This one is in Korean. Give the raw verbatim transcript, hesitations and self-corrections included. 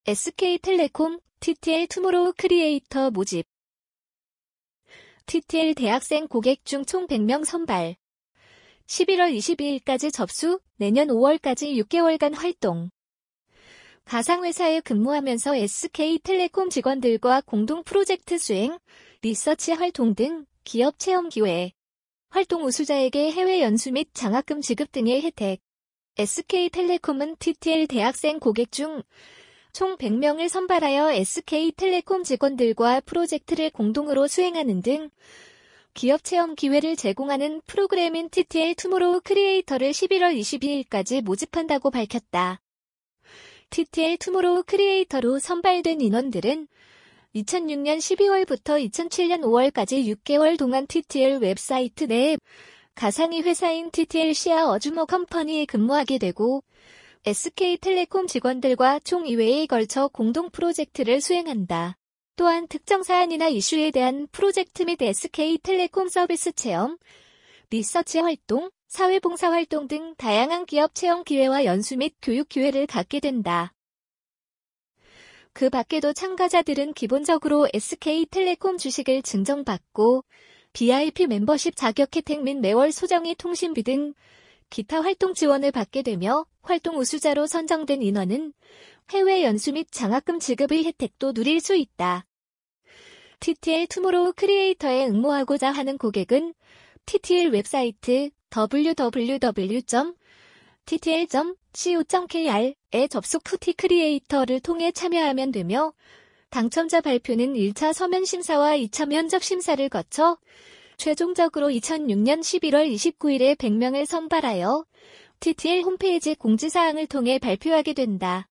에스케이텔레콤, 티티엘 투모로우 크리에이터 모집. 티티엘 대학생 고객 중 총 백 명 선발. 십일월 이십이일까지 접수, 내년 오월까지 육 개월간 활동. 가상회사에 근무하면서 에스케이텔레콤 직원들과 공동 프로젝트 수행, 리서치 활동 등 기업 체험 기회. 활동 우수자에게 해외 연수 및 장학금 지급 등의 혜택. 에스케이텔레콤은 티티엘 대학생 고객 중 총 백 명을 선발하여 에스케이텔레콤 직원들과 프로젝트를 공동으로 수행하는 등 기업 체험 기회를 제공하는 프로그램인 티티엘 투모로우 크리에이터를 십일월 이십이일까지 모집한다고 밝혔다. 티티엘 투모로우 크리에이터로 선발된 인원들은 이천육년 십이월부터 이천칠년 오월까지 육 개월 동안 티티엘 웹사이트 내 가상의 회사인 티티엘 시아 어주머 컴퍼니에 근무하게 되고 에스케이텔레콤 직원들과 총 이 회에 걸쳐 공동 프로젝트를 수행한다. 또한 특정 사안이나 이슈에 대한 프로젝트 및 에스케이텔레콤 서비스 체험, 리서치 활동, 사회봉사 활동 등 다양한 기업 체험 기회와 연수 및 교육 기회를 갖게 된다. 그 밖에도 참가자들은 기본적으로 에스케이텔레콤 주식을 증정받고 브이아이피 멤버십 자격 혜택 및 매월 소정의 통신비 등 기타 활동 지원을 받게 되며 활동 우수자로 선정된 인원은 해외 연수 및 장학금 지급의 혜택도 누릴 수 있다. 티티엘 투모로우 크리에이터에 응모하고자 하는 고객은 티티엘 웹사이트 더블유 더블유 더블유 점 티티엘 점 씨오 점 케이알에 접속 후 티크리에이터를 통해 참여하면 되며 당첨자 발표는 일 차 서면 심사와 이 차 면접 심사를 거쳐 최종적으로 이천육년 십일월 이십구일에 백 명을 선발하여 티티엘 홈페이지 공지사항을 통해 발표하게 된다.